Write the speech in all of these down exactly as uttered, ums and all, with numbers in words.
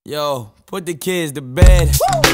Yo, put the kids to bed.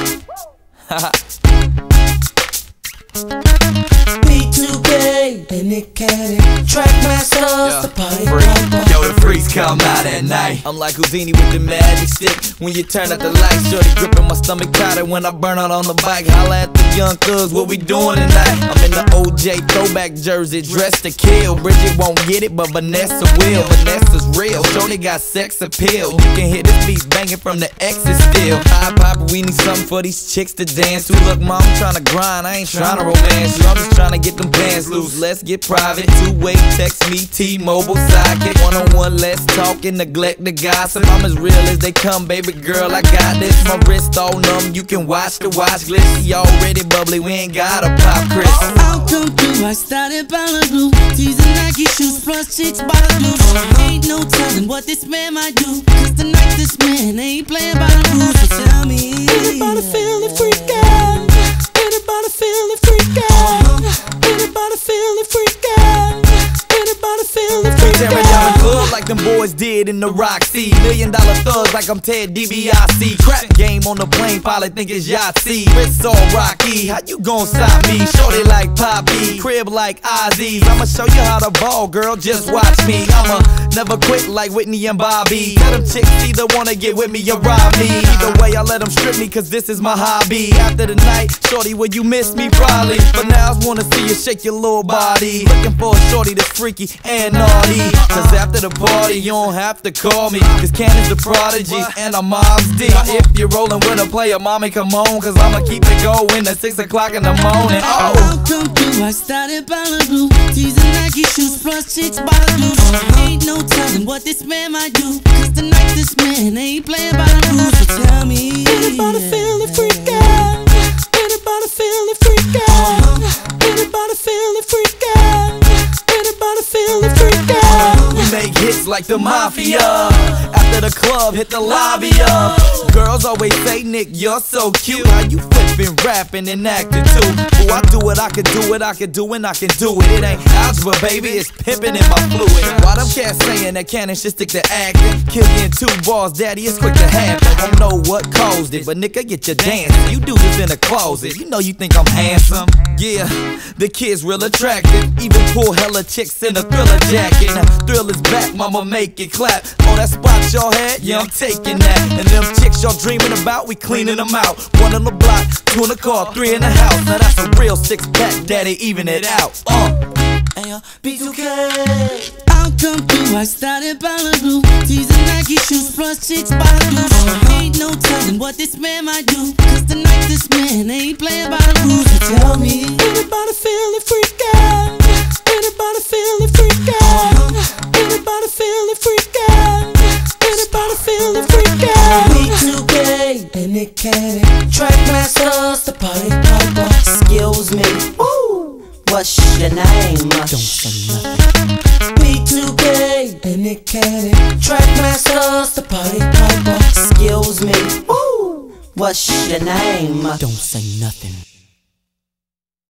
B two K and Nick Cannon, Trackmasters, Yeah. the party Freak. pop. Yo, the freaks come out at night. I'm like Houdini with the magic stick. When you turn out the lights, shorty gripping my stomach powder. When I burn out on the bike, holla at the young thugs, what we doing tonight? I'm in the O J throwback jersey, dressed to kill. Bridget won't get it, but Vanessa will. Vanessa's real, shorty got sex appeal. You can hear this beat banging from the exit still. High Papa, we need something for these chicks to dance to. Look, mom, I'm tryna grind, I ain't tryna romance you. I'm just tryna get them pants loose. Let's get private. Two-way, text me, T-Mobile sidekick. One-on-one, let's talk and neglect the gossip. I'm as real as they come, baby girl, I got this. My wrist all numb, you can watch the watch glitch. She already bubbly, we ain't gotta pop Chris. I'll come through, I started by the blue, teasing Nike shoes plus chicks by the blue. Ain't no telling what this man might do, cause tonight this man ain't playing by the rules. So tell me, anybody feel the freak out? Anybody feel the freak out? Anybody feel the freak out? Anybody feel the freak Tearing down the out? club like them boys did in the Roxy. Million dollar thugs like I'm Ted DiBiase. Crap game on the plane, pilot think it's Yahtzee. Wrist all rocky, how you gon' stop me? Shorty like Poppy, crib like Ozzy's. I'ma show you how to ball, girl, just watch me. I'ma never quit like Whitney and Bobby. Tell them chicks either wanna get with me or rob me. Either way, I let them strip me, cause this is my hobby. After the night, shorty, will you miss me? Probably. But now I just wanna see you shake your little body. Looking for a shorty that's freaky and naughty. Cause after the party, you don't have to call me. Cause Cannon's the prodigy and I'm Mob's D. Now if you're rolling with a player, mommy, come on. Cause I'ma keep it going at six o'clock in the morning. Oh! I'll come through, I started by the blue, teasing Nike shoes plus chicks by the blue. Ain't no telling what this man might do, cause tonight this man ain't playing by the rules. So tell me, anybody feel the freak out? Anybody feel the freak out? Anybody feel the freak out? Anybody feel the freak out? We make hits like the mafia. After the club, hit the lobby up. Girls always say, Nick, you're so cute. How you flipping, rapping, and acting too? Oh, I do it, I can do it, I can do it, I can do it. It ain't algebra, baby, it's pimping in my fluid. Why them cats saying that Cannon should stick to acting? Kill you in two bars, daddy, it's quick to happen. Don't know what caused it, but nigga, get your dance. You do this in the closet, you know you think I'm handsome. Yeah, the kid's real attractive. Even pull hella chicks in a Thriller jacket. Now, Thrill is back, mama, make it clap. Oh, that spot y'all had? Yeah, I'm taking that. And them chicks y'all dreaming about, we cleaning them out. One on the block, two in the car, three in the house. Now that's a real six pack, daddy, even it out. Uh. Ayo, B two K. I'll come through, I started by the blue, teasing Nike shoes plus chicks by the blue. Ain't no telling what this man might do, cause tonight this man ain't playing by the rules. So tell me, anybody feel the freak out? Anybody feel the freak out? Anybody feel the freak out? Anybody feel the freak out? B two K and Nick Cannon, Trackmasters, the party pop. Excuse me, woo, what's your name? Don't say nothing. B two K and Nick Cannon, Trackmasters, the party pop. Excuse me, woo, what's your name? Don't say nothing.